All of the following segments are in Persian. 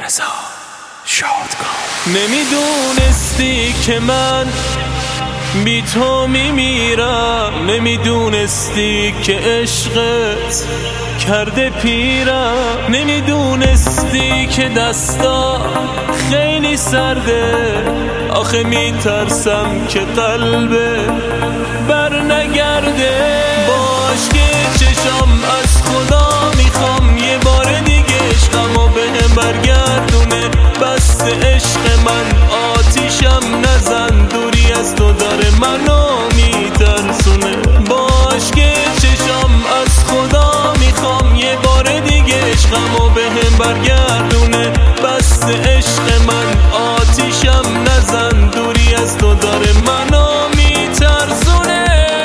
رضا شادکام. نمیدونستی که من بی تو میمیرم، نمیدونستی که عشقت کرده پیرم، نمیدونستی که دستا خیلی سرده، آخه میترسم که قلبه بر نگرده. باش که چشم از خدا میخوام یه بار دیگه عشقمو بهم برگردونه، بس عشق من آتیشم نزن، دوری از تو داره منو میترسونه. باش که چشم از خدا میخوام یه بار دیگه عشقمو بهم برگردونه، بس عشق من آتیشم نزن، دوری از تو داره منو میترسونه.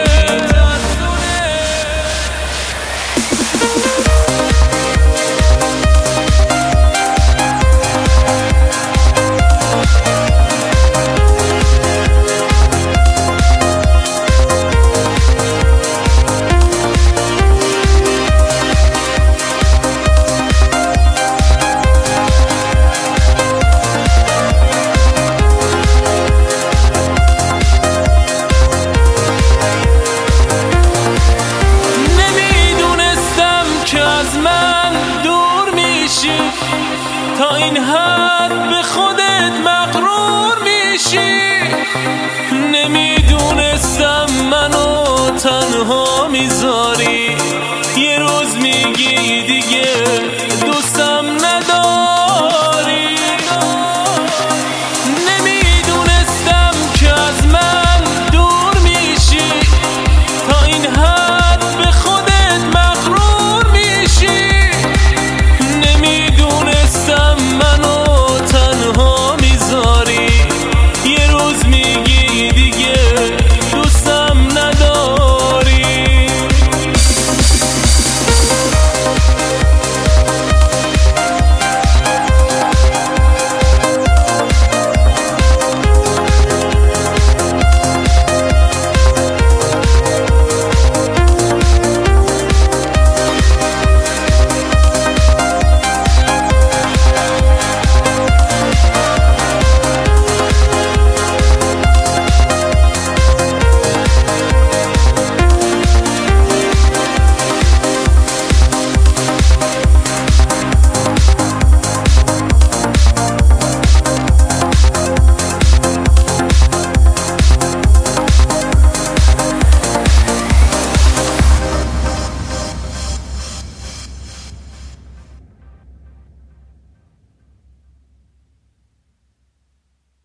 تا این حد به خودت مغرور میشی، نمیدونستم منو تنها میذاری، یه روز میگی دیگه